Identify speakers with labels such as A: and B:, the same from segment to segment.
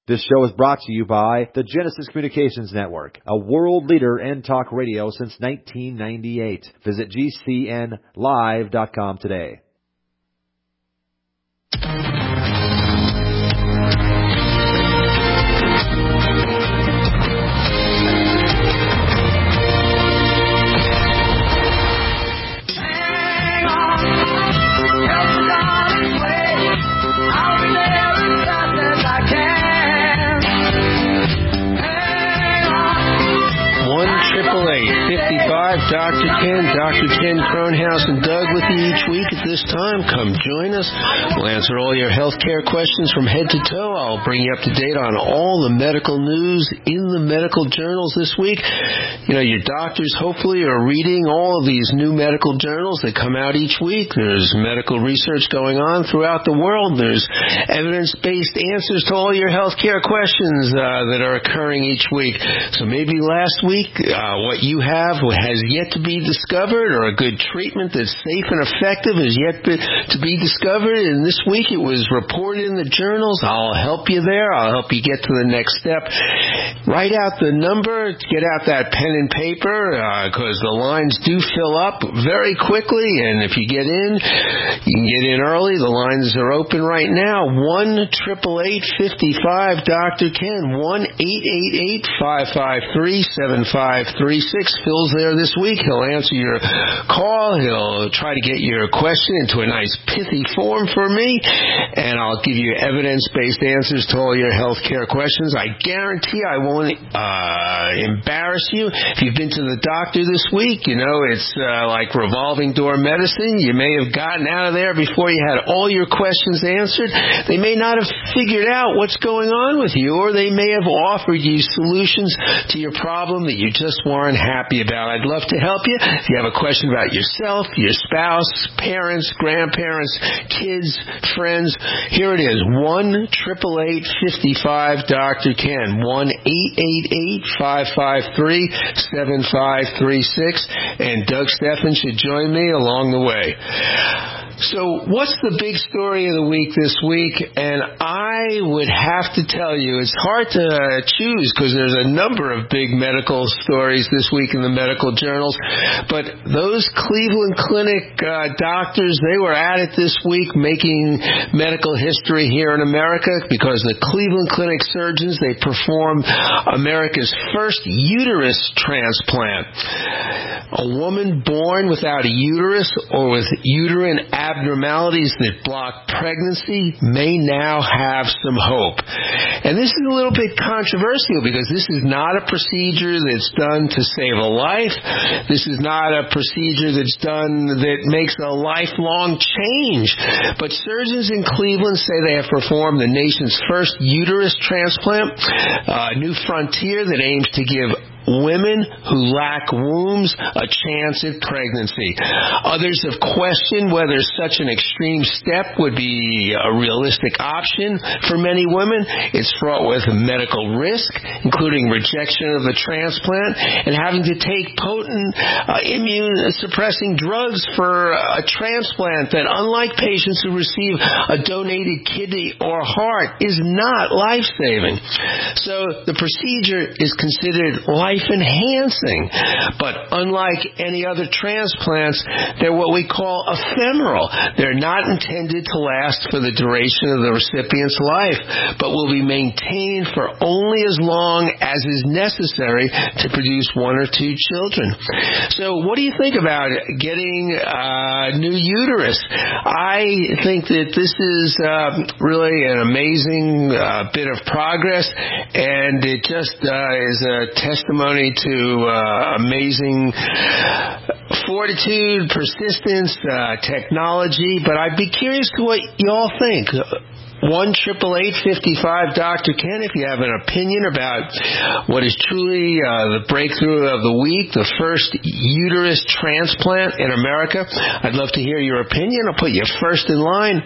A: This show is brought to you by the Genesis Communications Network, a world leader in talk radio since 1998. Visit GCNlive.com today.
B: Dr. Ken Kronhaus and Doug with you each week at this time. Come join us. We'll answer all your healthcare questions from head to toe. I'll bring you up to date on all the medical news in the medical journals this week. You know, your doctors hopefully are reading all of these new medical journals that come out each week. There's medical research going on throughout the world. There's evidence-based answers to all your healthcare questions that are occurring each week. So maybe last week what you have has yet to be discovered, or a good treatment that's safe and effective is yet to be discovered, and this week it was reported in the journals. I'll help you there. I'll help you get to the next step. Write out the number, get out that pen and paper, because the lines do fill up very quickly, and if you get in, you can get in early. The lines are open right now. 1-888-55-DR-KEN, 1-888-553-7536. Phil's there this week. He'll answer your call. He'll try to get your question into a nice pithy form for me, and I'll give you evidence-based answers to all your health care questions. I guarantee I won't embarrass you. If you've been to the doctor this week, you know it's like revolving door medicine. You may have gotten out of there before you had all your questions answered. They may not have figured out what's going on with you, or they may have offered you solutions to your problem that you just weren't happy about. I'd love to help you. If you have a question about yourself, your spouse, parents, grandparents, kids, friends, here it is. 1-888-55-DR-KEN, 1-888-553-7536, and Doug Steffen should join me along the way. So what's the big story of the week this week? And I would have to tell you, it's hard to choose because there's a number of big medical stories this week in the medical journals. But those Cleveland Clinic doctors, they were at it this week making medical history here in America because the Cleveland Clinic surgeons, they performed America's first uterus transplant. A woman born without a uterus or with uterine abnormalities that block pregnancy may now have some hope. And this is a little bit controversial because this is not a procedure that's done to save a life. This is not a procedure that's done that makes a lifelong change. But surgeons in Cleveland say they have performed the nation's first uterus transplant, a new frontier that aims to give women who lack wombs a chance at pregnancy. Others have questioned whether such an extreme step would be a realistic option for many women. It's fraught with medical risk, including rejection of the transplant and having to take potent immune-suppressing drugs for a transplant that, unlike patients who receive a donated kidney or heart, is not life-saving. So the procedure is considered life-enhancing, but unlike any other transplants, they're what we call ephemeral. They're not intended to last for the duration of the recipient's life, but will be maintained for only as long as is necessary to produce one or two children. So what do you think about getting a new uterus? I think that this is really an amazing bit of progress, and it just is a testimony to amazing fortitude, persistence, technology. But I'd be curious to what you all think. 1-888-55-DR-KEN if you have an opinion about what is truly the breakthrough of the week, the first uterus transplant in America. I'd love to hear your opinion. I'll put you first in line.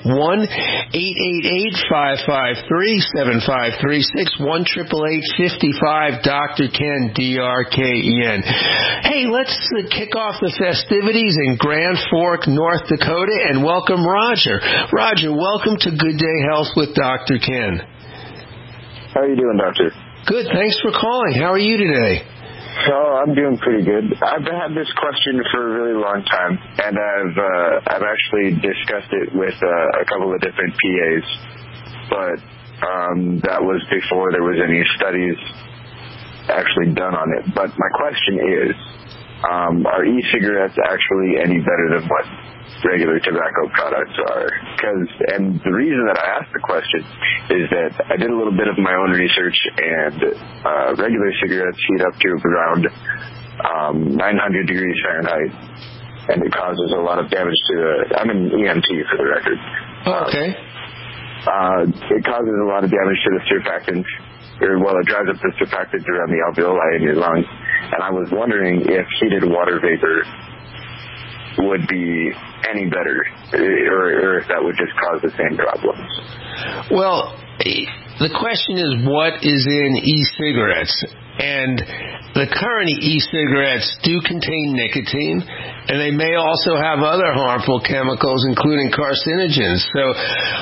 B: 1-888-553-7536, 1-888-55-DR-KEN, DR-KEN. Hey, let's kick off the festivities in Grand Fork, North Dakota, and welcome Roger. Roger, welcome to Good Day Health with Dr. Ken.
C: How are you doing, Doctor?
B: Good. Thanks for calling. How are you today?
C: So I'm doing pretty good. I've had this question for a really long time, and I've actually discussed it with a couple of different PAs, but that was before there was any studies actually done on it. But my question is, are e-cigarettes actually any better than what regular tobacco products are? And the reason that I asked the question is that I did a little bit of my own research, and regular cigarettes heat up to around 900 degrees Fahrenheit, and it causes a lot of damage to I'm an EMT for the record.
B: Okay.
C: It causes a lot of damage to the surfactant, it dries up the surfactant around the alveoli in your lungs, and I was wondering if heated water vapor would be any better, or if that would just cause the same problems.
B: Well, the question is, what is in e-cigarettes? And the current e-cigarettes do contain nicotine, and they may also have other harmful chemicals, including carcinogens. So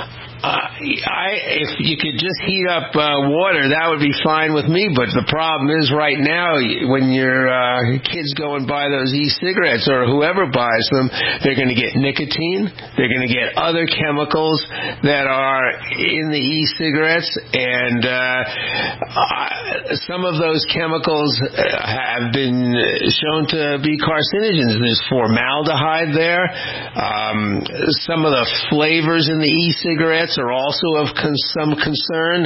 B: if you could just heat up water, that would be fine with me. But the problem is right now, when your kids go and buy those e-cigarettes, or whoever buys them, they're going to get nicotine. They're going to get other chemicals that are in the e-cigarettes. And some of those chemicals have been shown to be carcinogens. There's formaldehyde there. Some of the flavors in the e-cigarettes are also of some concern.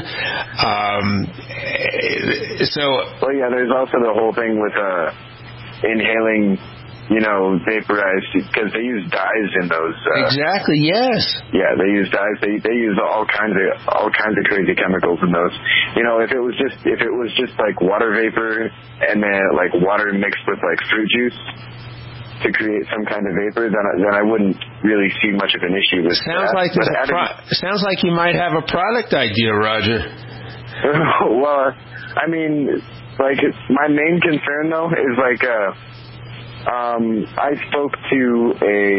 B: Well,
C: yeah, there's also the whole thing with inhaling, vaporized, because they use dyes in those.
B: Exactly. Yes.
C: Yeah, they use dyes. They use all kinds of crazy chemicals in those. If it was just like water vapor and then like water mixed with like fruit juice to create some kind of vapor, then I wouldn't really see much of an issue with that.
B: Sounds like you might have a product idea, Roger.
C: Well, I mean, like, my main concern, though, is, like, I spoke to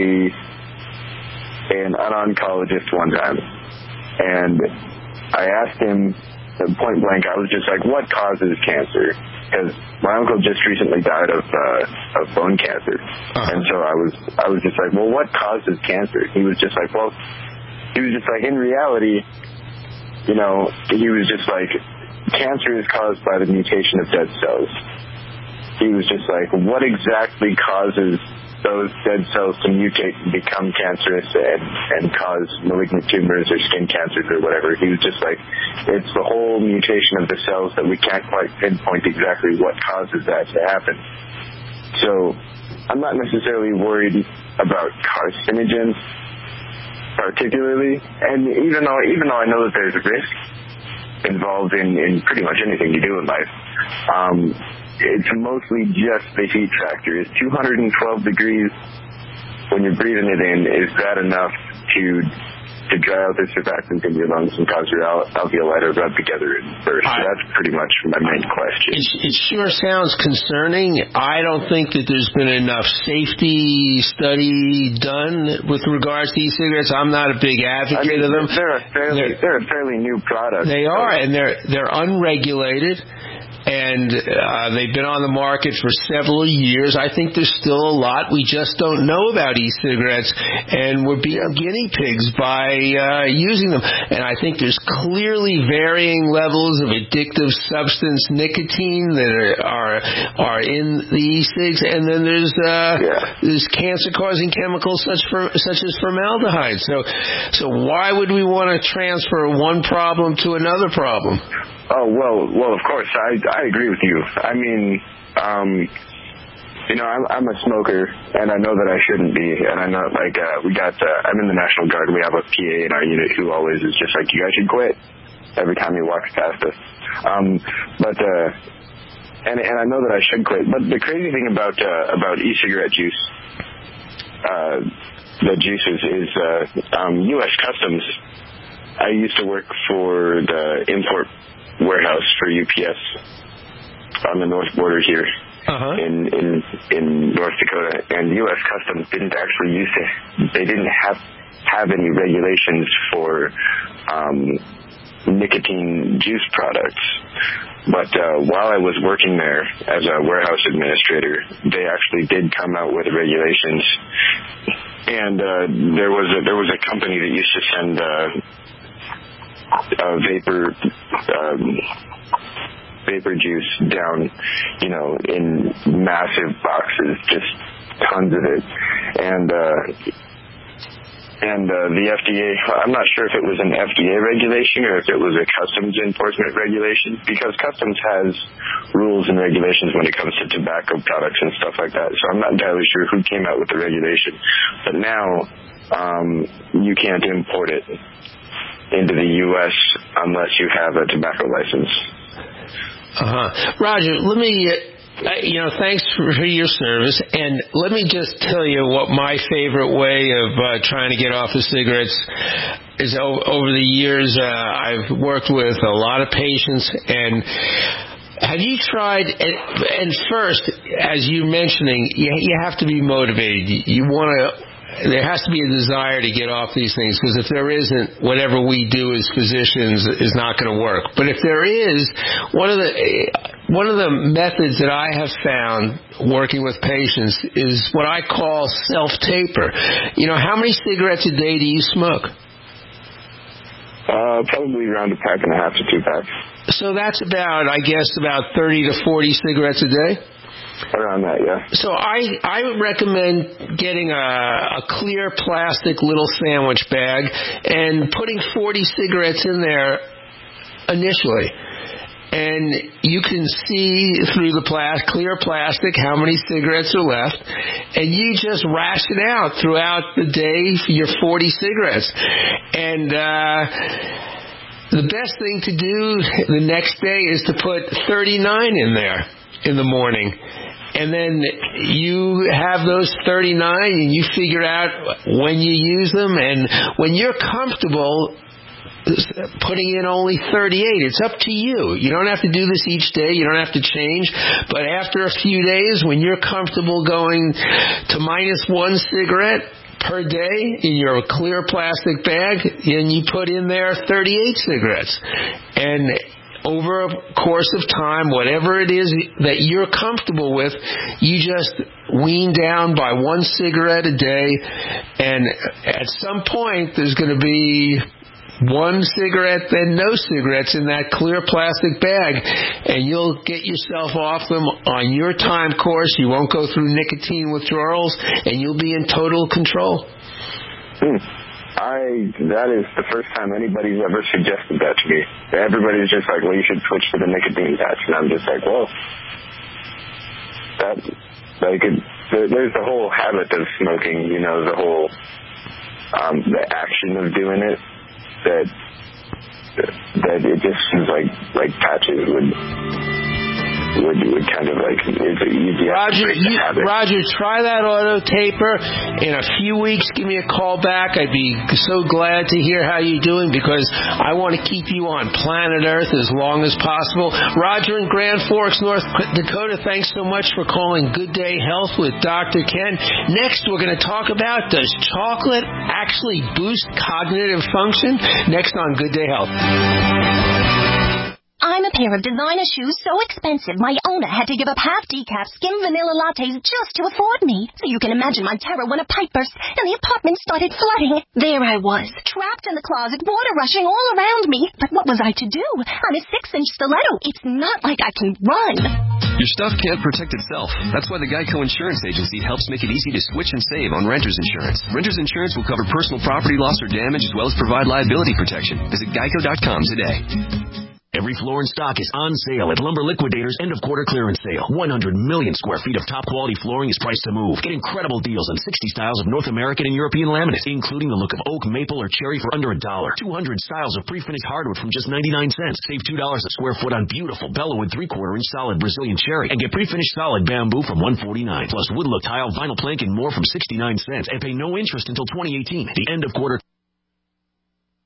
C: an oncologist one time, and I asked him, point blank, I was just like, what causes cancer? Because my uncle just recently died of bone cancer. Uh-huh. And so I was just like, well, what causes cancer? He was just like, in reality, he was just like, cancer is caused by the mutation of dead cells. He was just like, what exactly causes those dead cells to mutate and become cancerous and cause malignant tumors or skin cancers or whatever? He was just like, it's the whole mutation of the cells that we can't quite pinpoint exactly what causes that to happen. So I'm not necessarily worried about carcinogens particularly, and even though I know that there's a risk involved in pretty much anything you do in life, it's mostly just the heat factor. Is 212 degrees when you're breathing it in, is that enough to dry out the surfactants in your lungs and cause your alveoli to rub together and burst? That's pretty much my main question.
B: It sure sounds concerning. I don't think that there's been enough safety study done with regards to e-cigarettes. I'm not a big advocate of them.
C: They're a fairly new product.
B: They are, and they're unregulated. And they've been on the market for several years. I think there's still a lot we just don't know about e-cigarettes, and we're being guinea pigs by using them. And I think there's clearly varying levels of addictive substance nicotine that are in the e-cigs, and then there's cancer-causing chemicals such as formaldehyde. So why would we want to transfer one problem to another problem?
C: Oh, well, of course, I agree with you. I mean, I'm a smoker, and I know that I shouldn't be, and I know, like, I'm in the National Guard, we have a PA in our unit who always is just like, you guys should quit, every time he walks past us. And I know that I should quit, but the crazy thing about e-cigarette juice, the juices, is U.S. Customs. I used to work for the import warehouse for UPS on the north border here in North Dakota, and U.S. Customs didn't actually they didn't have any regulations for nicotine juice products. But while I was working there as a warehouse administrator, they actually did come out with regulations. And there was a company that used to send vapor juice down, in massive boxes, just tons of it. And the FDA, I'm not sure if it was an FDA regulation or if it was a customs enforcement regulation, because customs has rules and regulations when it comes to tobacco products and stuff like that. So I'm not entirely sure who came out with the regulation. But now you can't import it into the U.S. unless you have a tobacco license.
B: Roger, let me... thanks for your service, and let me just tell you what my favorite way of trying to get off the cigarettes is. Over the years, I've worked with a lot of patients, and have you tried, and first, as you're mentioning, you have to be motivated. There has to be a desire to get off these things, because if there isn't, whatever we do as physicians is not going to work. But if there is, one of the methods that I have found working with patients is what I call self-taper. How many cigarettes a day do you smoke?
C: Probably around a pack and a half to 2 packs.
B: So that's about 30 to 40 cigarettes a day?
C: Around that, yeah.
B: So I would recommend getting a clear plastic little sandwich bag and putting 40 cigarettes in there initially. And you can see through the clear plastic how many cigarettes are left, and you just ration out throughout the day for your 40 cigarettes. And the best thing to do the next day is to put 39 in there in the morning. And then you have those 39 and you figure out when you use them, and when you're comfortable putting in only 38, it's up to you. You don't have to do this each day. You don't have to change. But after a few days, when you're comfortable going to -1 cigarette per day in your clear plastic bag, and you put in there 38 cigarettes. And over a course of time, whatever it is that you're comfortable with, you just wean down by 1 cigarette a day. And at some point, there's going to be 1 cigarette, then no cigarettes in that clear plastic bag, and you'll get yourself off them on your time course. You won't go through nicotine withdrawals, and you'll be in total control.
C: That is the first time anybody's ever suggested that to me. Everybody's just like, well, you should switch to the nicotine patch. And I'm just like, well, there's the whole habit of smoking, the whole, the action of doing it, that it just seems like patches would kind of it's easy.
B: Roger, try that auto taper. In a few weeks, give me a call back. I'd be so glad to hear how you're doing, because I want to keep you on planet Earth as long as possible. Roger in Grand Forks, North Dakota, thanks so much for calling Good Day Health with Dr. Ken. Next, we're going to talk about, does chocolate actually boost cognitive function? Next on Good Day Health.
D: I'm a pair of designer shoes so expensive, my owner had to give up half decaf skim vanilla lattes just to afford me. So you can imagine my terror when a pipe burst and the apartment started flooding. There I was, trapped in the closet, water rushing all around me. But what was I to do? I'm a 6-inch stiletto. It's not like I can run.
E: Your stuff can't protect itself. That's why the Geico Insurance Agency helps make it easy to switch and save on renter's insurance. Renter's insurance will cover personal property loss or damage, as well as provide liability protection. Visit geico.com today.
F: Every floor in stock is on sale at Lumber Liquidators' end-of-quarter clearance sale. 100 million square feet of top-quality flooring is priced to move. Get incredible deals on 60 styles of North American and European laminate, including the look of oak, maple, or cherry for under $1. 200 styles of pre-finished hardwood from just 99 cents. Save $2 a square foot on beautiful Bellawood 3/4-inch solid Brazilian cherry. And get pre-finished solid bamboo from $149. Plus wood look tile, vinyl plank, and more from 69 cents. And pay no interest until 2018. The end-of-quarter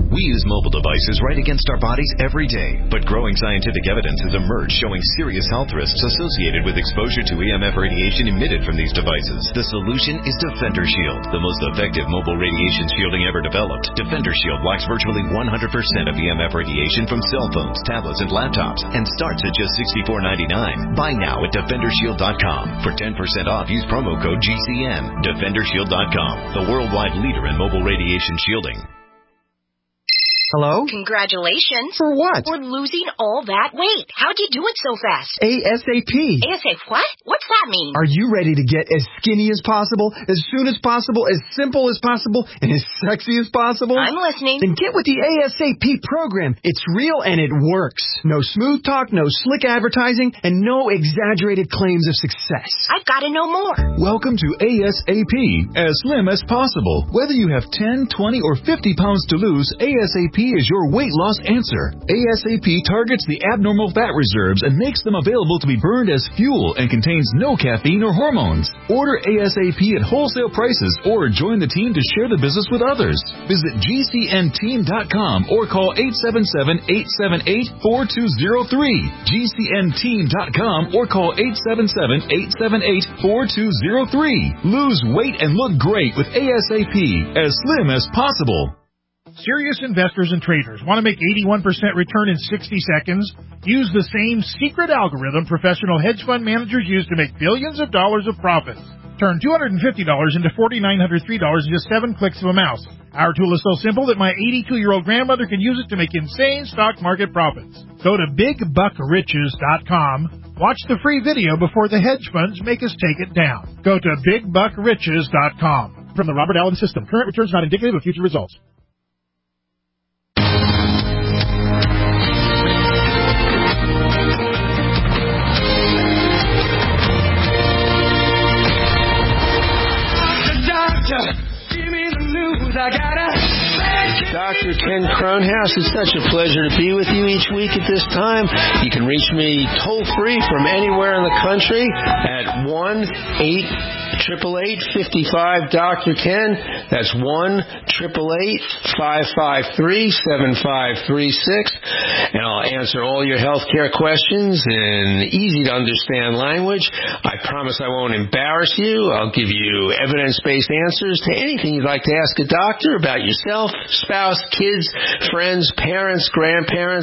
G: We use mobile devices right against our bodies every day, but growing scientific evidence has emerged showing serious health risks associated with exposure to EMF radiation emitted from these devices. The solution is Defender Shield, the most effective mobile radiation shielding ever developed. Defender Shield blocks virtually 100% of EMF radiation from cell phones, tablets, and laptops, and starts at just $64.99. Buy now at DefenderShield.com. For 10% off, use promo code GCN. DefenderShield.com, the worldwide leader in mobile radiation shielding.
H: Hello?
D: Congratulations.
H: For what?
D: For losing all that weight. How'd you do it so fast?
H: ASAP.
D: ASAP what? What's that mean?
H: Are you ready to get as skinny as possible, as soon as possible, as simple as possible, and as sexy as possible?
D: I'm listening.
H: Then get with the ASAP program. It's real and it works. No smooth talk, no slick advertising, and no exaggerated claims of success.
D: I've got to know more.
I: Welcome to ASAP, as slim as possible. Whether you have 10, 20, or 50 pounds to lose, ASAP is your weight loss answer. ASAP targets the abnormal fat reserves and makes them available to be burned as fuel and contains no caffeine or hormones. Order ASAP at wholesale prices or join the team to share the business with others. Visit GCNteam.com or call 877-878-4203. GCNteam.com or call 877-878-4203. Lose weight and look great with ASAP, as slim as possible.
J: Serious investors and traders want to make 81% return in 60 seconds? Use the same secret algorithm professional hedge fund managers use to make billions of dollars of profits. Turn $250 into $4,903 in just 7 clicks of a mouse. Our tool is so simple that my 82-year-old grandmother can use it to make insane stock market profits. Go to BigBuckRiches.com. Watch the free video before the hedge funds make us take it down. Go to BigBuckRiches.com. From the Robert Allen System, current returns not indicative of future results.
B: Dr. Ken Cronhouse, it's such a pleasure to be with you each week at this time. You can reach me toll-free from anywhere in the country at 1-888-55-Dr. That's 1-888-553-7536. And I'll answer all your healthcare questions in easy-to-understand language. I promise I won't embarrass you. I'll give you evidence-based answers to anything you'd like to ask a doctor about yourself, spouse, kids, friends, parents, grandparents.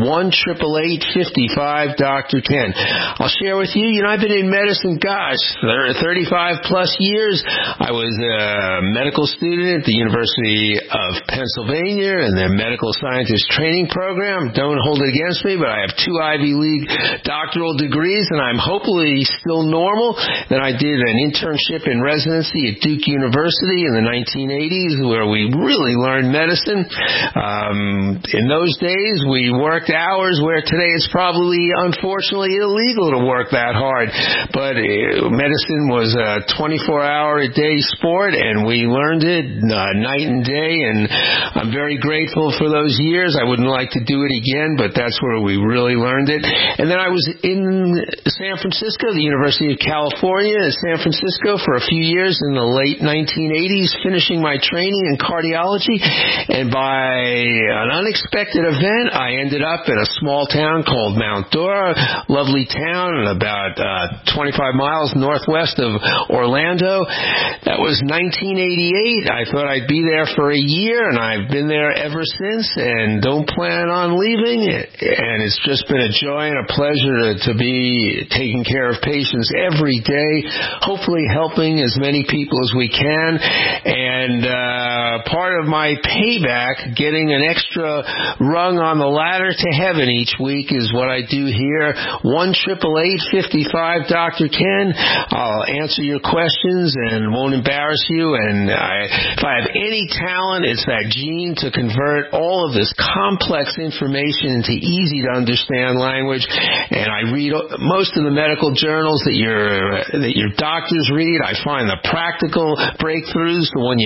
B: 1-888-55-Dr. I'll share with you, I've been in medicine, 35-plus years. I was a medical student at the University of Pennsylvania in their medical scientist training program. Don't hold it against me, but I have 2 Ivy League doctoral degrees, and I'm hopefully still normal. Then I did an internship in residency at Duke University in the 1980s, where we really learned medicine. In those days, we worked hours where today it's probably, unfortunately, illegal to work that hard. But medicine was a 24-hour-a-day sport, and we learned it night and day, and I'm very grateful for those years. I wouldn't like to do it again, but that's where we really learned it. And then I was in San Francisco, the University of California in San Francisco for a few years in the late 1980s, finishing my training in cardiology. And by an unexpected event, I ended up in a small town called Mount Dora, lovely town about 25 miles northwest of Orlando. That was 1988. I thought I'd be there for a year, and I've been there ever since and don't plan on leaving. And it's just been a joy and a pleasure to be taking care of patients every day, hopefully helping as many people as we can. And part of my payback, getting an extra rung on the ladder to heaven each week, is what I do here. 1-888-55-Dr. Ken. I'll answer your questions and won't embarrass you. And if I have any talent, it's that gene to convert all of this complex information into easy-to-understand language. And I read most of the medical journals that your doctors read. I find the practical breakthroughs, the one you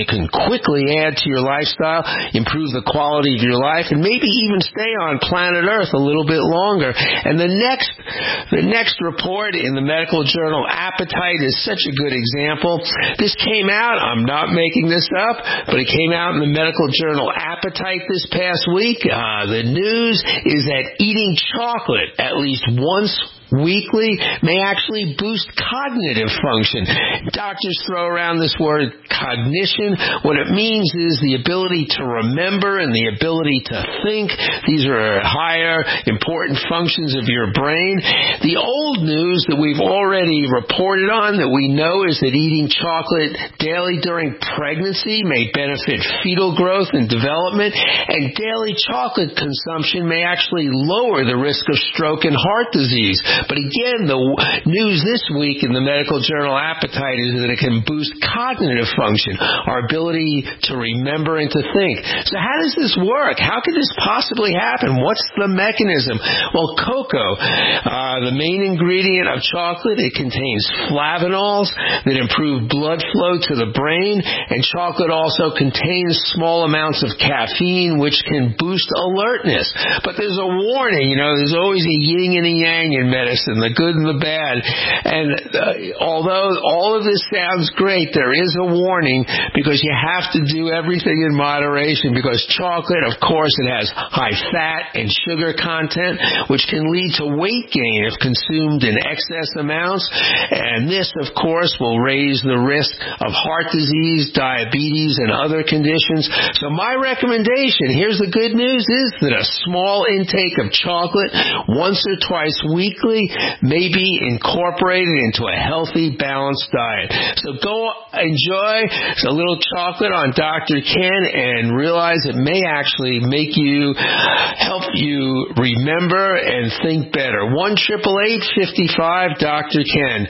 B: can quickly add to your lifestyle, improve the quality of your life, and maybe even stay on planet Earth a little bit longer. And the next report in the medical journal Appetite is such a good example. This came out, I'm not making this up, but it came out in the medical journal Appetite this past week. The news is that eating chocolate at least once weekly may actually boost cognitive function. Doctors throw around this word cognition. What it means is the ability to remember and the ability to think. These are higher, important functions of your brain. The old news that we've already reported on that we know is that eating chocolate daily during pregnancy may benefit fetal growth and development, and daily chocolate consumption may actually lower the risk of stroke and heart disease. But again, the news this week in the medical journal Appetite is that it can boost cognitive function, our ability to remember and to think. So how does this work? How could this possibly happen? What's the mechanism? Well, cocoa, the main ingredient of chocolate, it contains flavanols that improve blood flow to the brain, and chocolate also contains small amounts of caffeine, which can boost alertness. But there's a warning, there's always a yin and a yang in medicine, the good and the bad. And although all of this sounds great, there is a warning, because you have to do everything in moderation, because chocolate, of course, it has high fat and sugar content, which can lead to weight gain if consumed in excess amounts. And this, of course, will raise the risk of heart disease, diabetes, and other conditions. So my recommendation, here's the good news, is that a small intake of chocolate once or twice weekly may be incorporated into a healthy, balanced diet. So go enjoy a little chocolate on Dr. Ken and realize it may actually help you remember and think better. 1-888-55 Dr. Ken.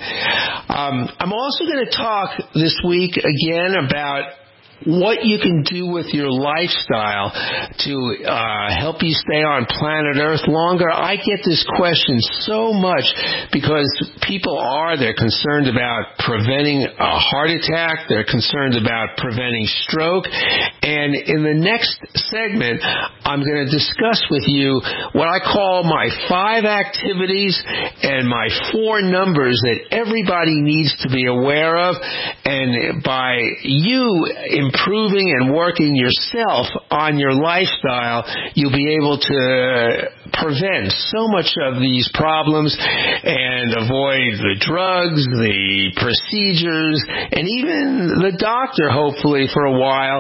B: I'm also going to talk this week again about what you can do with your lifestyle to help you stay on planet Earth longer. I get this question so much because they're concerned about preventing a heart attack. They're concerned about preventing stroke. And in the next segment, I'm going to discuss with you what I call my 5 activities and my 4 numbers that everybody needs to be aware of. And by you improving and working yourself on your lifestyle, you'll be able to prevent so much of these problems and avoid the drugs, the procedures, and even the doctor, hopefully, for a while,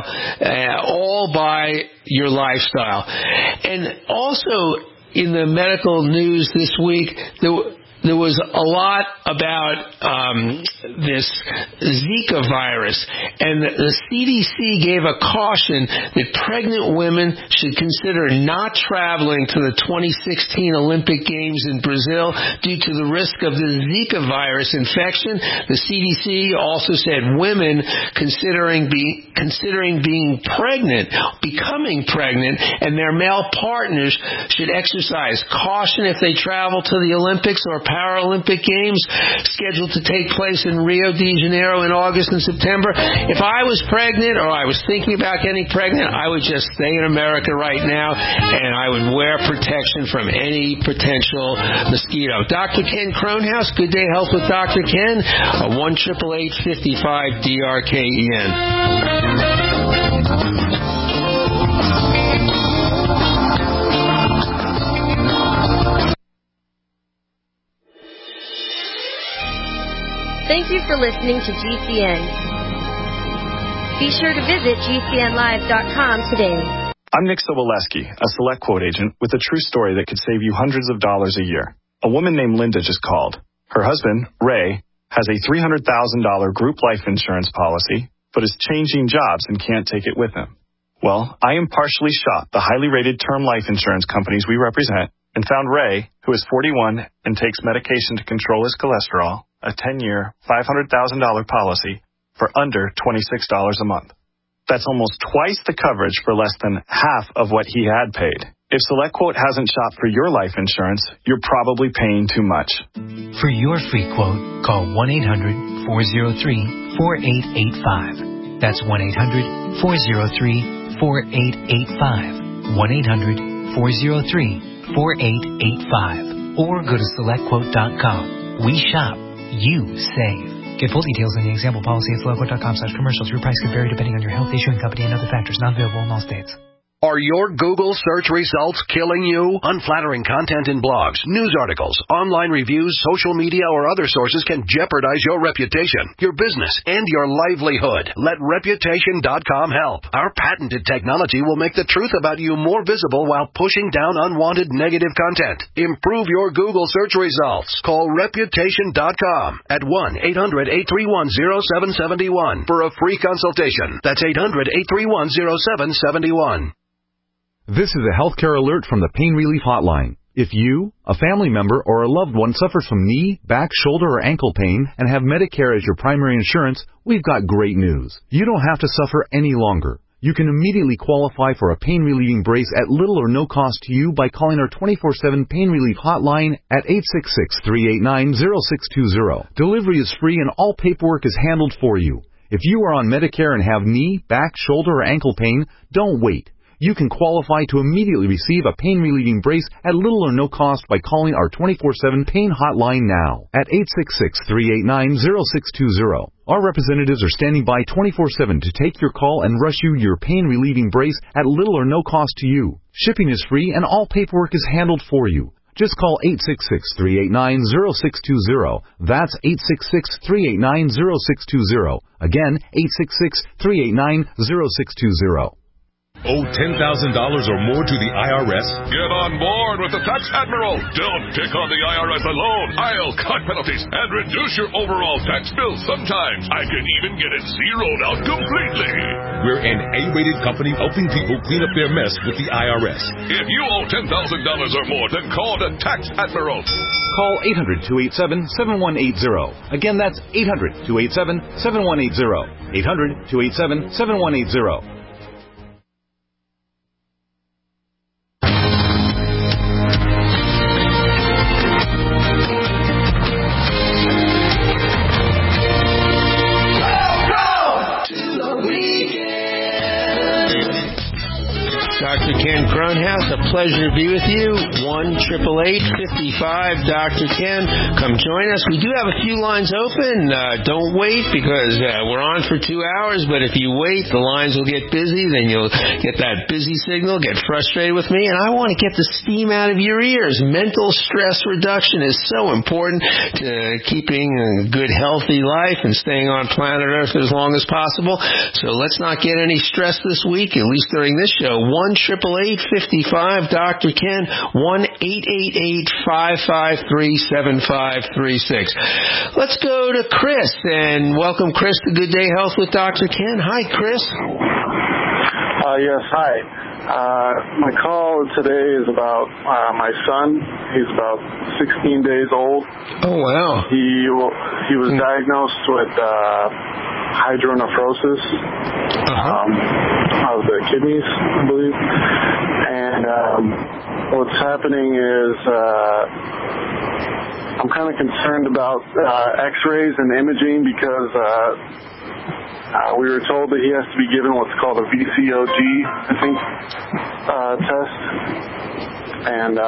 B: all by your lifestyle. And also, in the medical news this week, there was a lot about this Zika virus, and the CDC gave a caution that pregnant women should consider not traveling to the 2016 Olympic Games in Brazil due to the risk of the Zika virus infection. The CDC also said women considering becoming pregnant, and their male partners should exercise caution if they travel to the Olympics or Paralympic Games scheduled to take place in Rio de Janeiro in August and September. If I was pregnant or I was thinking about getting pregnant, I would just stay in America right now, and I would wear protection from any potential mosquito. Dr. Ken Kronhaus, Good Day Health with Dr. Ken, 1-888-55-DRKEN.
K: Thank you for listening to GCN. Be sure to visit GCNlive.com today.
L: I'm Nick Soboleski, a Select Quote agent with a true story that could save you hundreds of dollars a year. A woman named Linda just called. Her husband, Ray, has a $300,000 group life insurance policy, but is changing jobs and can't take it with him. Well, I impartially shopped the highly rated term life insurance companies we represent and found Ray, who is 41 and takes medication to control his cholesterol, a 10-year, $500,000 policy for under $26 a month. That's almost twice the coverage for less than half of what he had paid. If SelectQuote hasn't shopped for your life insurance, you're probably paying too much.
M: For your free quote, call 1-800-403-4885. That's 1-800-403-4885. 1-800-403-4885. Or go to SelectQuote.com. We shop. You save. Get full details in the example policy at SelectQuote.com/commercials. Your price can vary depending on your health, issuing company, and other factors. Not available in all states.
N: Are your Google search results killing you? Unflattering content in blogs, news articles, online reviews, social media, or other sources can jeopardize your reputation, your business, and your livelihood. Let Reputation.com help. Our patented technology will make the truth about you more visible while pushing down unwanted negative content. Improve your Google search results. Call Reputation.com at 1-800-831-0771 for a free consultation. That's 800-831-0771.
O: This is a healthcare alert from the Pain Relief Hotline. If you, a family member, or a loved one suffers from knee, back, shoulder, or ankle pain and have Medicare as your primary insurance, we've got great news. You don't have to suffer any longer. You can immediately qualify for a pain-relieving brace at little or no cost to you by calling our 24/7 Pain Relief Hotline at 866-389-0620. Delivery is free and all paperwork is handled for you. If you are on Medicare and have knee, back, shoulder, or ankle pain, don't wait. You can qualify to immediately receive a pain-relieving brace at little or no cost by calling our 24/7 Pain Hotline now at 866-389-0620. Our representatives are standing by 24/7 to take your call and rush you your pain-relieving brace at little or no cost to you. Shipping is free and all paperwork is handled for you. Just call 866-389-0620. That's 866-389-0620. Again, 866-389-0620.
P: Owe $10,000 or more to the IRS?
Q: Get on board with the Tax Admiral. Don't take on the IRS alone. I'll cut penalties and reduce your overall tax bill. Sometimes I can even get it zeroed out completely.
P: We're an A-rated company helping people clean up their mess with the IRS.
Q: If you owe $10,000 or more, then call the Tax Admiral.
O: Call 800-287-7180. Again, that's 800-287-7180. 800-287-7180.
B: Dr. Ken Cronhouse, a pleasure to be with you. 1-888-55-Dr. Ken. Come join us. We do have a few lines open. Don't wait because we're on for 2 hours, but if you wait, the lines will get busy. Then you'll get that busy signal, get frustrated with me, and I want to get the steam out of your ears. Mental stress reduction is so important to keeping a good, healthy life and staying on planet Earth as long as possible. So let's not get any stress this week, at least during this show. 1-888-55-Dr. Ken, 1-888-553-7536. Let's go to Chris, and welcome Chris to Good Day Health with Dr. Ken. Hi, Chris.
R: Yes, hi. My call today is about my son. He's about 16 days old.
B: Oh, wow.
R: He was diagnosed with hydronephrosis of the kidneys, I believe. And what's happening is I'm kind of concerned about x-rays and imaging because we were told that he has to be given what's called a VCOG, I think, test. And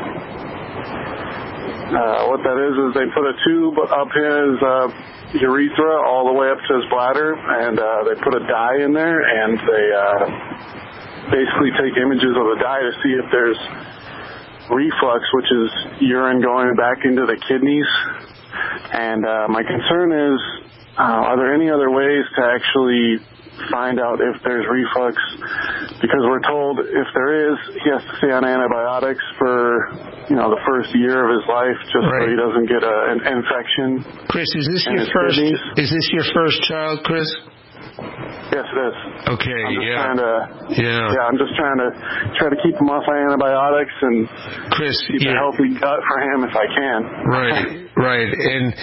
R: what that is they put a tube up his urethra all the way up to his bladder, and they put a dye in there, and they basically take images of the dye to see if there's reflux, which is urine going back into the kidneys. And my concern is, are there any other ways to actually find out if there's reflux? Because we're told if there is, he has to stay on antibiotics for, the first year of his life just so he doesn't get an infection.
B: Chris, is this your first child, Chris?
R: Yes, it is.
B: Okay,
R: I'm just trying to keep him off antibiotics and
B: Chris,
R: keep a healthy gut for him if I can.
B: Right. And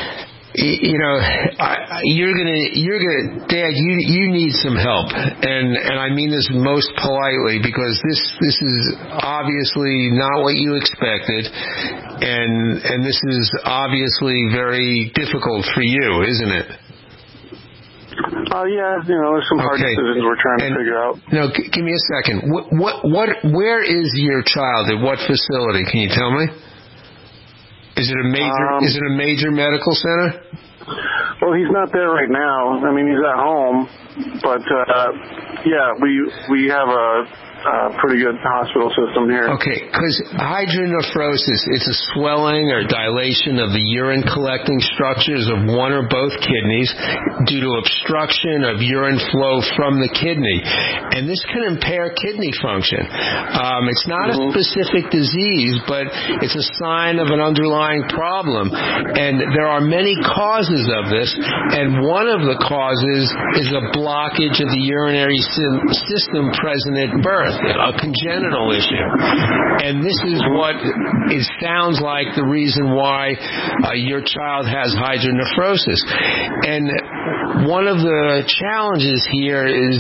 B: Dad, you need some help, and I mean this most politely because this is obviously not what you expected, and this is obviously very difficult for you, isn't it?
R: Yeah, there's some hard decisions we're trying to figure out.
B: No, give me a second. Where is your child? At what facility? Can you tell me? Is it a major medical center?
R: Well, he's not there right now. I mean, he's at home, but we have a pretty good hospital system here.
B: Okay, because hydronephrosis, it's a swelling or dilation of the urine collecting structures of one or both kidneys due to obstruction of urine flow from the kidney. And this can impair kidney function. It's not a specific disease, but it's a sign of an underlying problem. And there are many causes of this, and one of the causes is a blockage of the urinary system present at birth. A congenital issue. And this is what it sounds like the reason why your child has hydronephrosis. And one of the challenges here is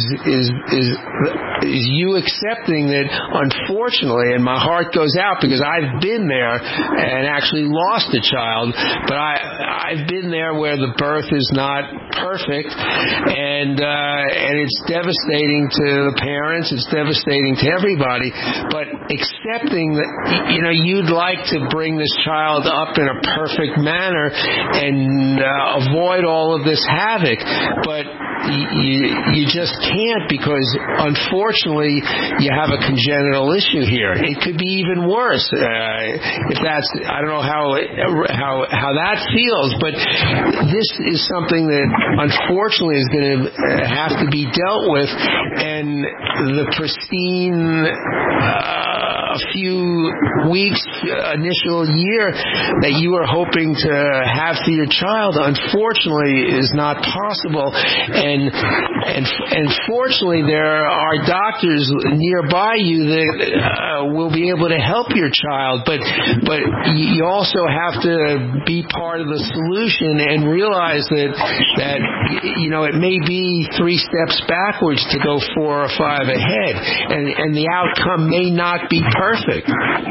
B: you accepting that, unfortunately, and my heart goes out because I've been there and actually lost a child, but I've been there where the birth is not perfect, and it's devastating to the parents, it's devastating to everybody, but accepting that, you'd like to bring this child up in a perfect manner and avoid all of this havoc, but you just can't, because unfortunately you have a congenital issue here. It could be even worse. I don't know how that feels, but this is something that unfortunately is going to have to be dealt with, and the pristine a few weeks, initial year that you were hoping to have for your child, unfortunately, is not possible. And fortunately, there are doctors nearby you that will be able to help your child. But you also have to be part of the solution and realize that it may be 3 steps backwards to go 4 or 5 ahead, and the outcome may not be perfect.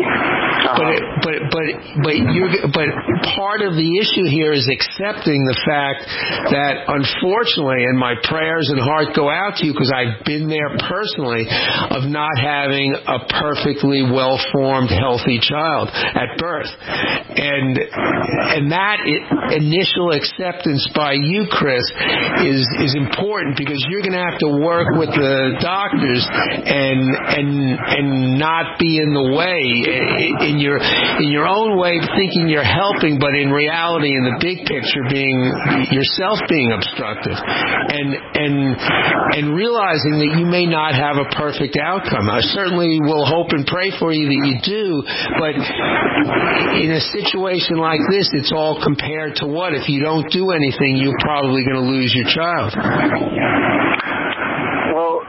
B: But part of the issue here is accepting the fact that, unfortunately, and my prayers and heart go out to you because I've been there personally, of not having a perfectly well-formed, healthy child at birth. And that initial acceptance by you, Chris, is important, because you're going to have to work with the doctors and not be in the way, in your own way, thinking you're helping, but in reality, in the big picture, being yourself being obstructive, and realizing that you may not have a perfect outcome. I certainly will hope and pray for you that you do, but in a situation like this, it's all compared to what? If you don't do anything, you're probably going to lose your child.
R: Well,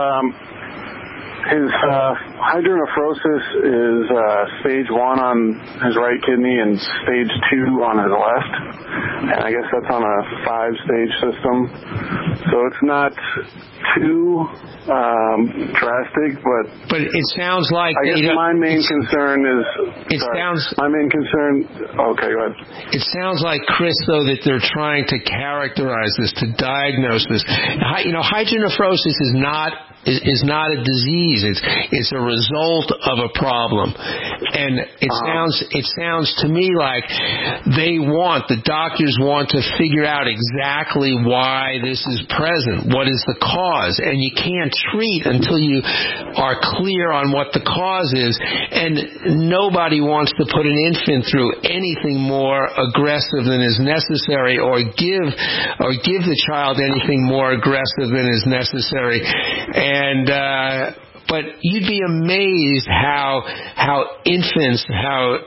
R: his hydronephrosis is stage 1 on his right kidney and stage 2 on his left. And I guess that's on a 5-stage system. So it's not too drastic, but
B: it sounds like
R: I guess my main concern is. My main concern. Okay, go ahead.
B: It sounds like, Chris, though, that they're trying to characterize this, to diagnose this. Hydronephrosis is not a disease. It's a result of a problem, and it sounds to me like the doctors want to figure out exactly why this is present. What is the cause? And you can't treat until you are clear on what the cause is. And nobody wants to put an infant through anything more aggressive than is necessary, or give the child anything more aggressive than is necessary. But you'd be amazed how infants, how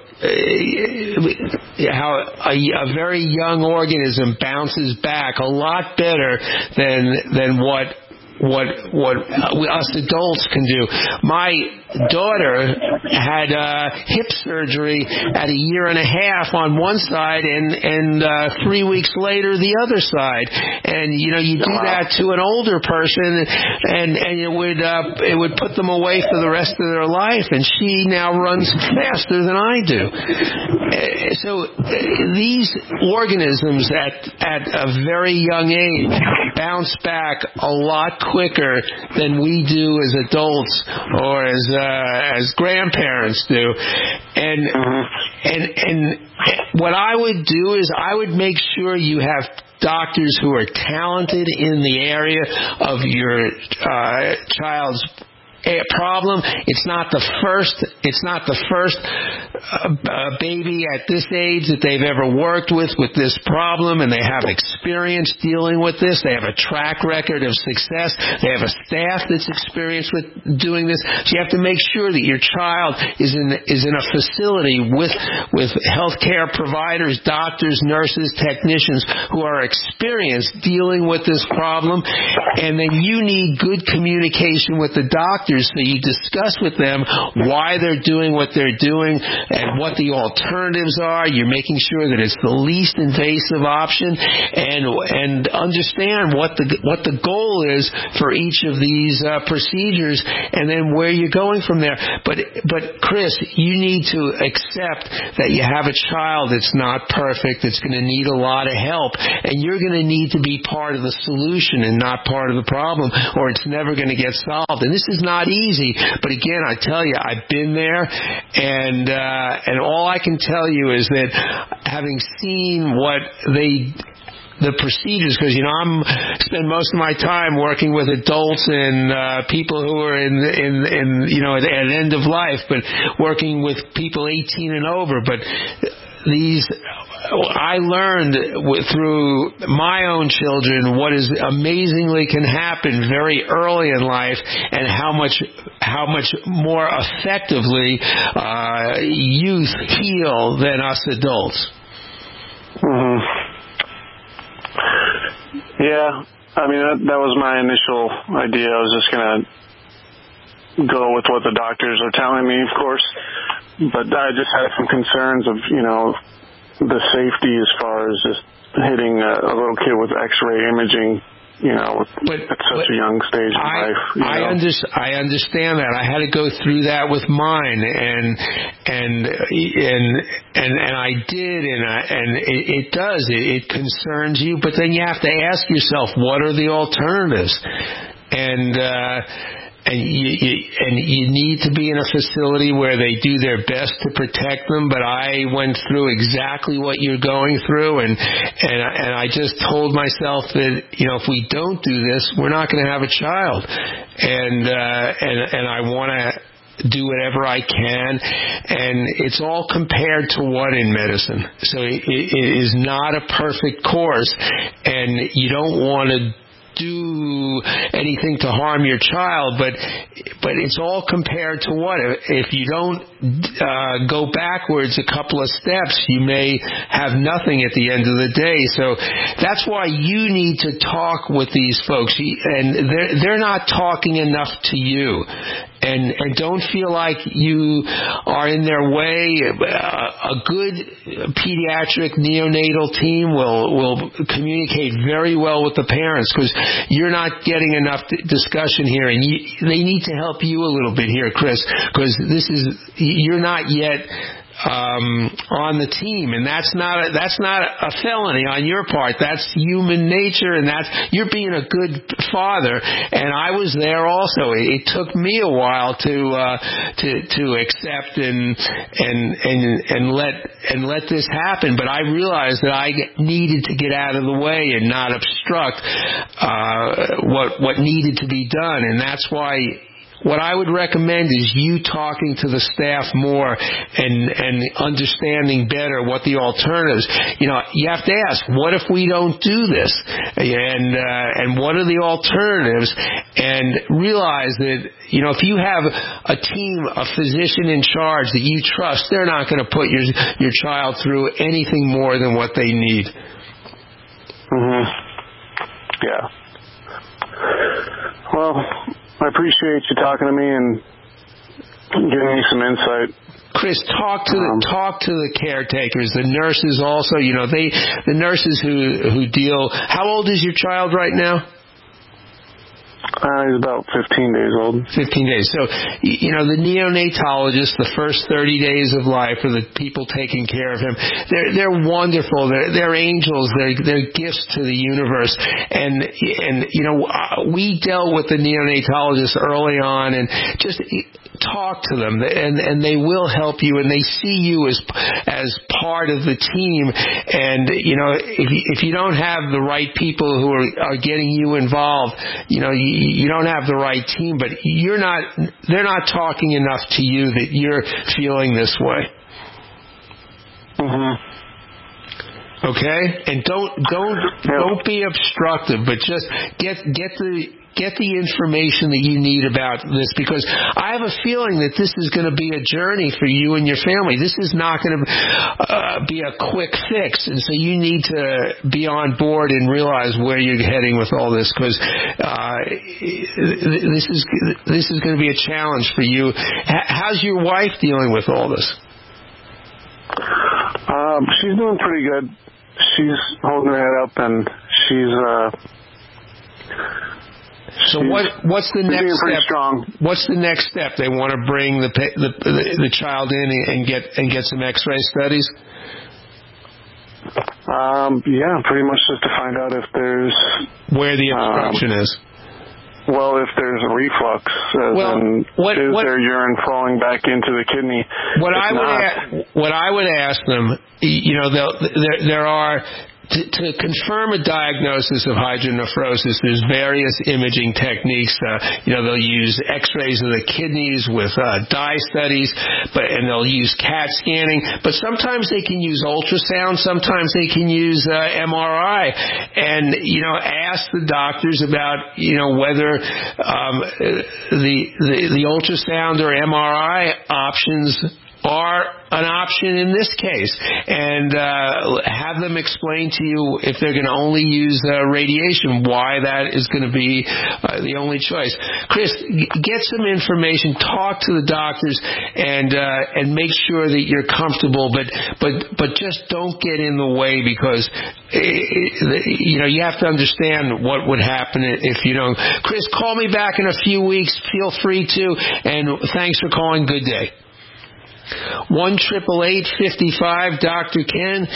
B: a very young organism bounces back a lot better than what us adults can do. My daughter had hip surgery at 1.5 years on one side, and 3 weeks later the other side. And you do that to an older person, and it would put them away for the rest of their life. And she now runs faster than I do. So these organisms at a very young age bounce back a lot quicker than we do as adults or as grandparents do. And what I would do is I would make sure you have doctors who are talented in the area of your child's problem. It's not the first baby at this age that they've ever worked with this problem, and they have experience dealing with this. They have a track record of success. They have a staff that's experienced with doing this. So you have to make sure that your child is in a facility with healthcare providers, doctors, nurses, technicians who are experienced dealing with this problem. And then you need good communication with the doctors, so you discuss with them why they're doing what they're doing and what the alternatives are. You're making sure that it's the least invasive option, and understand what the goal is for each of these procedures, and then where you're going from there. But Chris, you need to accept that you have a child that's not perfect, that's going to need a lot of help, and you're going to need to be part of the solution and not part of the problem, or it's never going to get solved. And this is not easy, but again, I tell you, I've been there, and all I can tell you is that having seen what the procedures, because I spend most of my time working with adults and people who are in at the end of life, but working with people 18 and over. But I learned through my own children what is amazingly can happen very early in life, and how much more effectively youth heal than us adults.
R: Mm-hmm. Yeah, I mean that was my initial idea. I was just gonna go with what the doctors are telling me, of course, but I just had some concerns of the safety as far as just hitting a little kid with X-ray imaging, at such a young stage in life.
B: I understand that. I had to go through that with mine, and I did, and it does. It concerns you, but then you have to ask yourself, what are the alternatives? And you need to be in a facility where they do their best to protect them. But I went through exactly what you're going through, and I just told myself that if we don't do this, we're not going to have a child, and I want to do whatever I can, and it's all compared to what in medicine. So it is not a perfect course, and you don't want to do anything to harm your child, but it's all compared to what? If you don't go backwards a couple of steps, you may have nothing at the end of the day. So that's why you need to talk with these folks, and they're not talking enough to you. And don't feel like you are in their way. A good pediatric neonatal team will communicate very well with the parents, because you're not getting enough discussion here, and they need to help you a little bit here, Chris, because you're not yet on the team, and that's not a felony on your part. That's human nature, and you're being a good father. And I was there also. It took me a while to accept and let this happen. But I realized that I needed to get out of the way and not obstruct what needed to be done, and that's why. What I would recommend is you talking to the staff more and understanding better what the alternatives. You have to ask, what if we don't do this? And what are the alternatives? And realize that, if you have a team, a physician in charge that you trust, they're not going to put your child through anything more than what they need.
R: Mm-hmm. Yeah. Well, I appreciate you talking to me and giving me some insight.
B: Chris, talk to the caretakers, the nurses also. The nurses who deal. How old is your child right now?
R: He's about 15 days old.
B: 15 days. So, the neonatologists, the first 30 days of life are the people taking care of him. They're wonderful. They're angels. They're gifts to the universe. And we dealt with the neonatologists early on, and just talk to them, and they will help you, and they see you as part of the team. And if you don't have the right people who are getting you involved, you don't have the right team. But they're not talking enough to you that you're feeling this way. Okay, and don't be obstructive, but just get the information that you need about this, because I have a feeling that this is going to be a journey for you and your family. This is not going to be a quick fix, and so you need to be on board and realize where you're heading with all this, because this is going to be a challenge for you. How's your wife dealing with all this?
R: She's doing pretty good. She's holding her head up, and she's
B: So what's the next step? Strong. What's the next step? They want to bring the child in and get some X-ray studies.
R: Yeah, pretty much just to find out if there's
B: where the obstruction is.
R: Well, if there's a reflux, is there urine flowing back into the kidney? What
B: I would ask them, there are. To confirm a diagnosis of hydronephrosis, there's various imaging techniques. They'll use X-rays of the kidneys with dye studies, and they'll use CAT scanning. But sometimes they can use ultrasound. Sometimes they can use MRI. And ask the doctors about whether the ultrasound or MRI options are an option in this case, and have them explain to you, if they're going to only use radiation, why that is going to be the only choice. Chris, get some information, talk to the doctors, and make sure that you're comfortable, but just don't get in the way, because you have to understand what would happen if you don't. Chris, call me back in a few weeks. Feel free to, and thanks for calling. Good day. 1-888-55 Dr. Ken.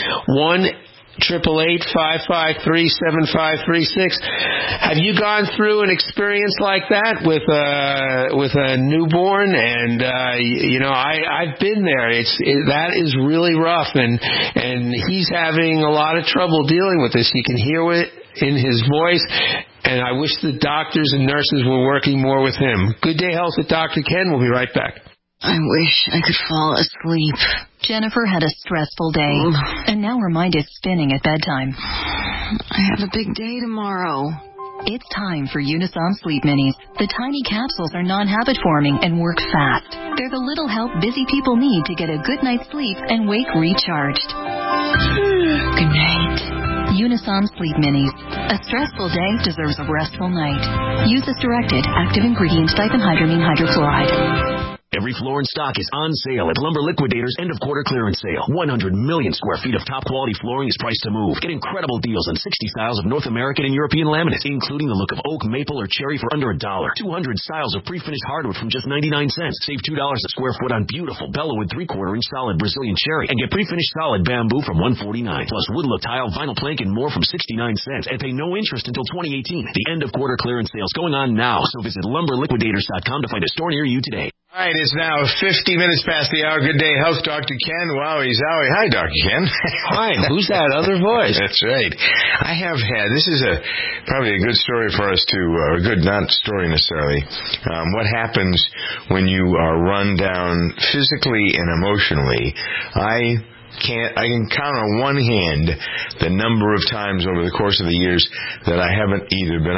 B: 1-888-553-7536. Have you gone through an experience like that with a newborn? And I've been there. That is really rough, and he's having a lot of trouble dealing with this. You can hear it in his voice. And I wish the doctors and nurses were working more with him. Good Day Health with Dr. Ken. We'll be right back.
S: I wish I could fall asleep.
T: Jennifer had a stressful day, and now her mind is spinning at bedtime.
S: I have a big day tomorrow.
T: It's time for Unisom Sleep Minis. The tiny capsules are non-habit forming and work fast. They're the little help busy people need to get a good night's sleep and wake recharged.
S: Good night.
T: Unisom Sleep Minis. A stressful day deserves a restful night. Use as directed. Active ingredient diphenhydramine hydrochloride.
F: Every floor in stock is on sale at Lumber Liquidators' end-of-quarter clearance sale. 100 million square feet of top-quality flooring is priced to move. Get incredible deals on 60 styles of North American and European laminate, including the look of oak, maple, or cherry for under $1. 200 styles of pre-finished hardwood from just 99 cents. Save $2 a square foot on beautiful Bellawood 3/4-inch solid Brazilian cherry, and get pre-finished solid bamboo from $149. Plus wood look tile, vinyl plank, and more from 69 cents, and pay no interest until 2018. The end-of-quarter clearance sale is going on now, so visit LumberLiquidators.com to find a store near you today.
B: All right, it's now 50 minutes past the hour. Good Day Health, Dr. Ken. Wow, he's out. Hi, Dr. Ken.
U: Hi, who's that other voice?
B: That's right. I have had, this is probably a good story for us to, or good, not story necessarily, what happens when you are run down physically and emotionally. I can count on one hand the number of times over the course of the years that I haven't either been up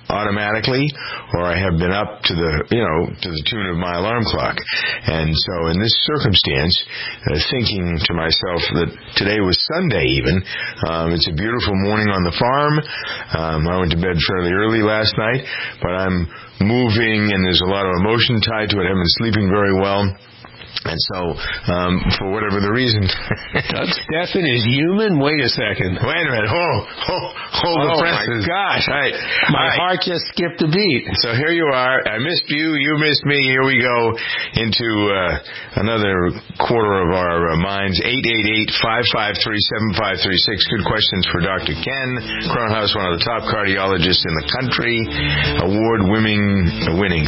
B: automatically, or I have been up to the tune of my alarm clock. And so in this circumstance, thinking to myself that today was Sunday even, it's a beautiful morning on the farm. I went to bed fairly early last night, but I'm moving and there's a lot of emotion tied to it. I haven't been sleeping very well. And so, for whatever the reason...
U: Doug Stephan is human? Wait a second.
B: Wait a minute. Hold the presses.
U: My gosh.
B: Right.
U: My heart just skipped a beat.
B: So here you are. I missed you. You missed me. Here we go into another quarter of our minds. 888-553-7536. Good questions for Dr. Ken Kronhaus, one of the top cardiologists in the country. Award-winning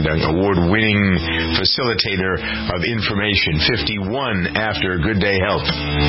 B: facilitator of information. 51 after Good Day Health.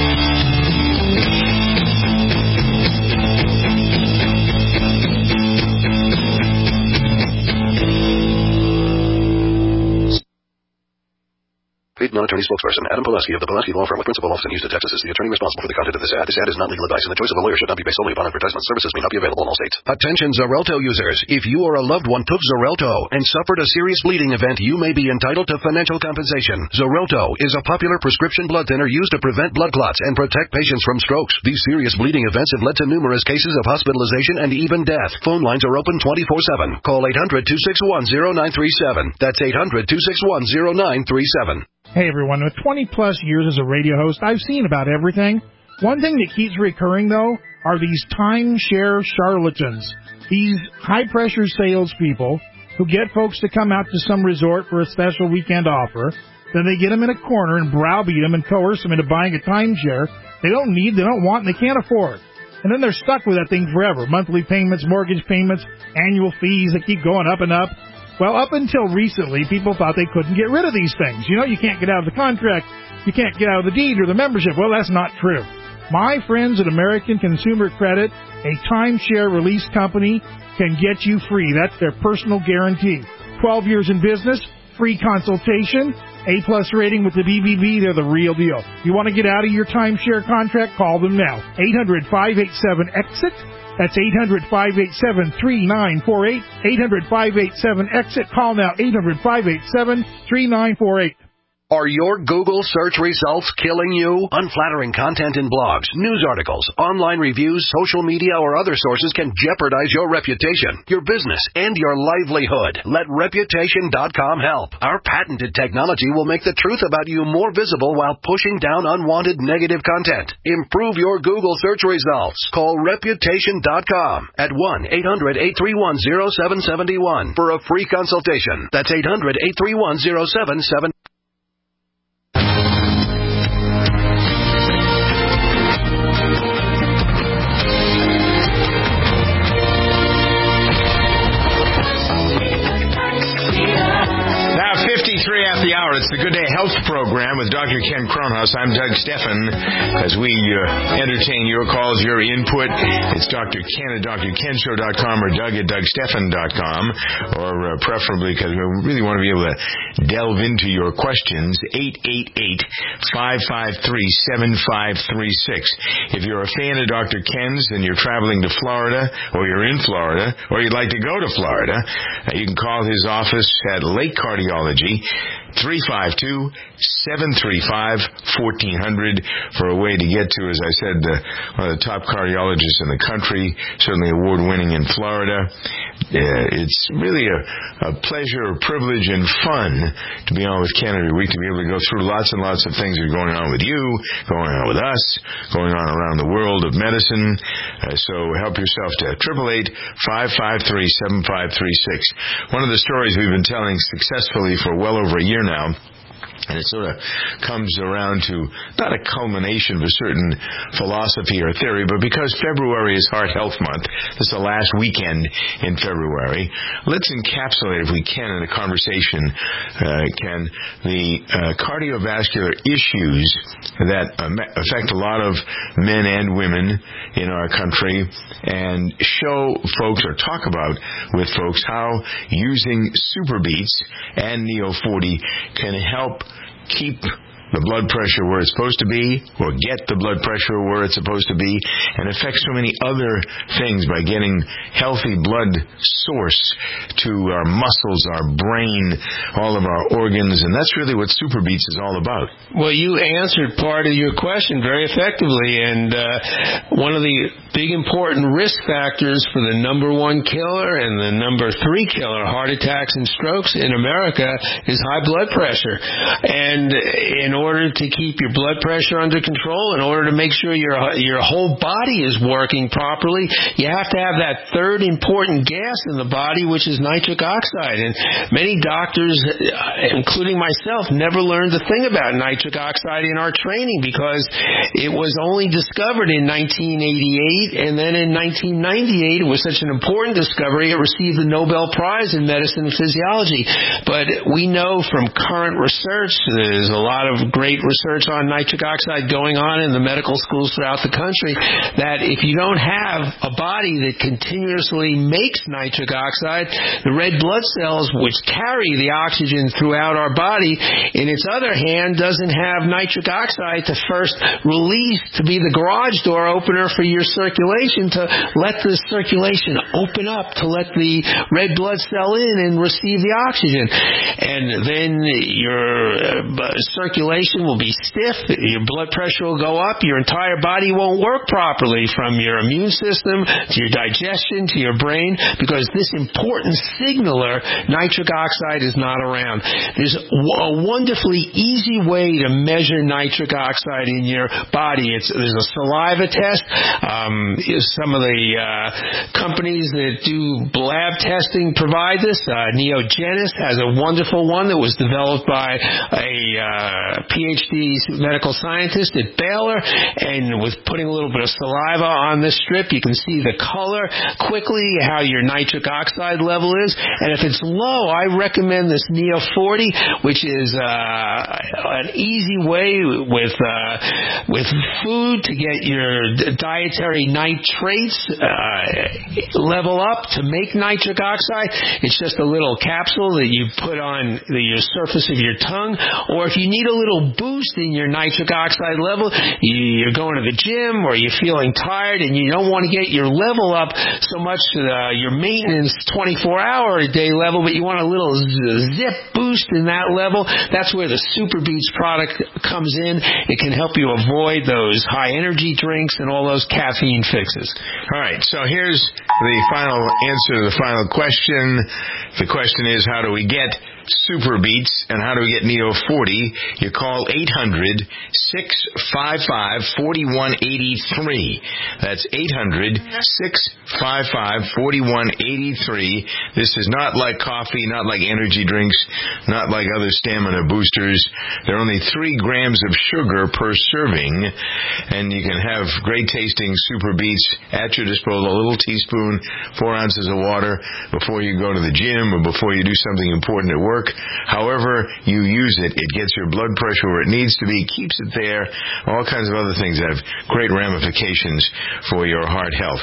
N: Paid non-attorney spokesperson Adam Pulaski of the Pulaski Law Firm with principal office in Houston, Texas is the attorney responsible for the content of this ad. This ad is not legal advice, and the choice of a lawyer should not be based solely upon advertisement. Services may not be available in all states. Attention Xarelto users. If you or a loved one took Xarelto and suffered a serious bleeding event, you may be entitled to financial compensation. Xarelto is a popular prescription blood thinner used to prevent blood clots and protect patients from strokes. These serious bleeding events have led to numerous cases of hospitalization and even death. Phone lines are open 24/7. Call 800-261-0937. That's 800-261-0937.
J: Hey everyone, with 20 plus years as a radio host, I've seen about everything. One thing that keeps recurring though are these timeshare charlatans. These high pressure salespeople who get folks to come out to some resort for a special weekend offer. Then they get them in a corner and browbeat them and coerce them into buying a timeshare they don't need, they don't want, and they can't afford. And then they're stuck with that thing forever. Monthly payments, mortgage payments, annual fees that keep going up and up. Well, up until recently, people thought they couldn't get rid of these things. You know, you can't get out of the contract, you can't get out of the deed or the membership. Well, that's not true. My friends at American Consumer Credit, a timeshare release company, can get you free. That's their personal guarantee. 12 years in business, free consultation, A-plus rating with the BBB, they're the real deal. You want to get out of your timeshare contract? Call them now. 800-587-EXIT. That's 800-587-3948. 800-587-EXIT. Call now, 800-587-3948.
N: Are your Google search results killing you? Unflattering content in blogs, news articles, online reviews, social media, or other sources can jeopardize your reputation, your business, and your livelihood. Let Reputation.com help. Our patented technology will make the truth about you more visible while pushing down unwanted negative content. Improve your Google search results. Call Reputation.com at 1-800-831-0771 for a free consultation. That's 800-831-0771.
B: After the hour, it's the Good Day Health Program with Dr. Ken Kronhaus. I'm Doug Stephan. As we entertain your calls, your input, it's Dr. Ken at drkenshow.com or Doug at dougstephan.com, or preferably, because we really want to be able to delve into your questions, 888-553-7536. If you're a fan of Dr. Ken's and you're traveling to Florida, or you're in Florida, or you'd like to go to Florida, you can call his office at Lake Cardiology, 352-735-1400 for a way to get to, as I said, one of the top cardiologists in the country, certainly award-winning in Florida. It's really a pleasure, a privilege, and fun to be on with Ken every week, to be able to go through lots and lots of things that are going on with you, going on with us, going on around the world of medicine. So help yourself to 888-553-7536. One of the stories we've been telling successfully for well over a year now, and it sort of comes around to not a culmination of a certain philosophy or theory, but because February is Heart Health Month, this is the last weekend in February, let's encapsulate, if we can, in a conversation, Ken, the cardiovascular issues that affect a lot of men and women in our country, and show folks, or talk about with folks, how using SuperBeets and Neo40 can help keep
A: the blood pressure where it's supposed to be, or get the blood pressure where it's supposed to be, and affects so many other things by getting healthy blood source to our muscles, our brain, all of our organs, and that's really what Super Beets is all about.
B: Well, you answered part of your question very effectively, and one of the big important risk factors for the number one killer and the number three killer, heart attacks and strokes in America, is high blood pressure. And in order to keep your blood pressure under control, in order to make sure your whole body is working properly, you have to have that third important gas in the body, which is nitric oxide. And many doctors, including myself, never learned a thing about nitric oxide in our training because it was only discovered in 1988, and then in 1998 it was such an important discovery it received the Nobel Prize in Medicine and Physiology. But we know from current research, there's a lot of great research on nitric oxide going on in the medical schools throughout the country, that if you don't have a body that continuously makes nitric oxide, the red blood cells, which carry the oxygen throughout our body, in its other hand, doesn't have nitric oxide to first release, to be the garage door opener for your circulation, to let the circulation open up, to let the red blood cell in and receive the oxygen. And then your circulation will be stiff, your blood pressure will go up, your entire body won't work properly, from your immune system to your digestion to your brain, because this important signaler, nitric oxide, is not around. There's a wonderfully easy way to measure nitric oxide in your body. There's a saliva test. Some of the companies that do lab testing provide this. Neogenis has a wonderful one that was developed by a PhD medical scientist at Baylor, and with putting a little bit of saliva on this strip, you can see the color quickly, how your nitric oxide level is. And if it's low, I recommend this Neo 40, which is an easy way with food to get your dietary nitrates level up to make nitric oxide. It's just a little capsule that you put on your surface of your tongue. Or if you need a little boost in your nitric oxide level, you're going to the gym or you're feeling tired and you don't want to get your level up so much to your maintenance 24-hour-a-day level, but you want a little zip boost in that level, that's where the Super Beets product comes in. It can help you avoid those high-energy drinks and all those caffeine fixes.
A: All right, so here's the final answer to the final question. The question is, how do we get Super Beets and how do we get Neo 40? You call 800-655-4183. That's 800-655-4183. This is not like coffee, not like energy drinks, not like other stamina boosters. There are only 3 grams of sugar per serving, and you can have great tasting Super Beets at your disposal. A little teaspoon, 4 ounces of water before you go to the gym or before you do something important at work. However you use it, it gets your blood pressure where it needs to be, keeps it there, all kinds of other things that have great ramifications for your heart health.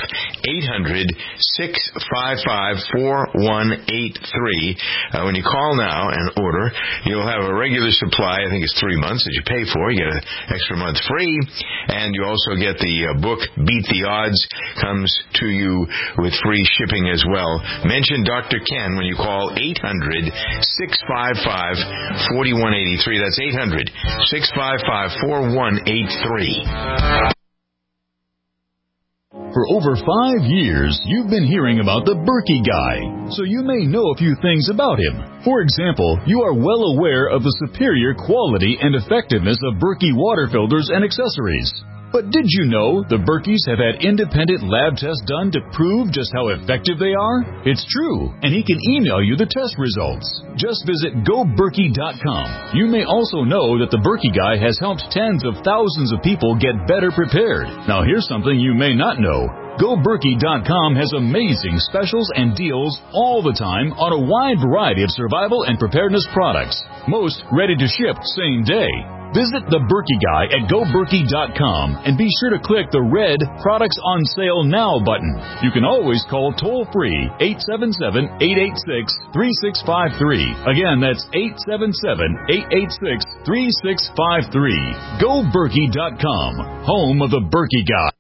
A: 800-655-4183. When you call now and order, you'll have a regular supply. I think it's 3 months that you pay for. You get an extra month free, and you also get the book Beat the Odds, comes to you with free shipping as well. Mention Dr. Ken when you call 800-655-4183. That's 800-655-4183.
I: For over 5 years, you've been hearing about the Berkey Guy, so you may know a few things about him. For example, you are well aware of the superior quality and effectiveness of Berkey water filters and accessories. But did you know the Berkeys have had independent lab tests done to prove just how effective they are? It's true, and he can email you the test results. Just visit GoBerkey.com. You may also know that the Berkey Guy has helped tens of thousands of people get better prepared. Now here's something you may not know. GoBerkey.com has amazing specials and deals all the time on a wide variety of survival and preparedness products. Most ready to ship same day. Visit the Berkey Guy at GoBerkey.com and be sure to click the red Products on Sale Now button. You can always call toll-free 877-886-3653. Again, that's 877-886-3653. GoBerkey.com, home of the Berkey Guy.